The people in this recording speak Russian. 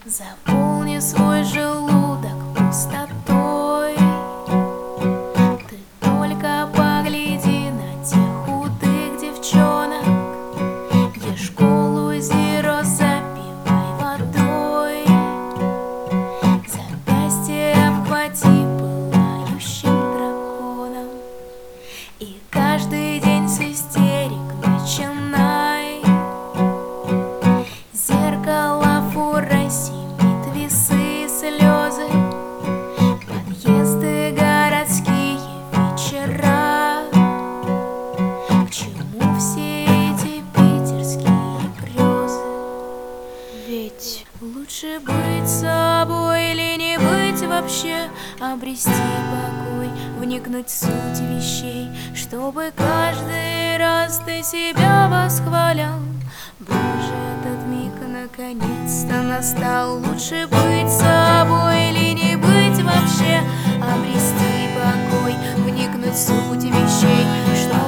Заполни свой желудок пустотой. Ты только погляди на тех худых девчонок. Ешь колу зеро, запивай водой. Запястье обхвати пылающим драконом. И каждый день с истерик начинай. Зеркало фурой симит весы и слезы, подъезды, городские вечера. К чему все эти питерские грезы? Ведь лучше быть собой или не быть вообще, обрести покой, вникнуть в суть вещей, чтобы каждый раз ты себя восхвалял. Боже, этот миг наконец-то настал. Лучше быть собой или не быть вообще, обрести покой, вникнуть в суть вещей, чтобы